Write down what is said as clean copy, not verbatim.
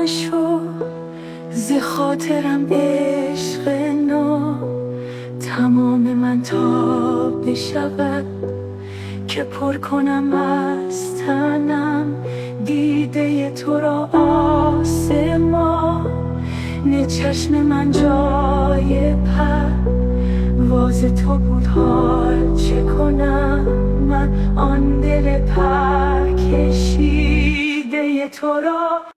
نشو ز خاطرم عشق نو، تمام من تا بشود که پر کنم از تنم دیده تو را آسمان. نه چشم من جای پرواز تو بود، حال چه کنم من آن دل پر کشیده تو را.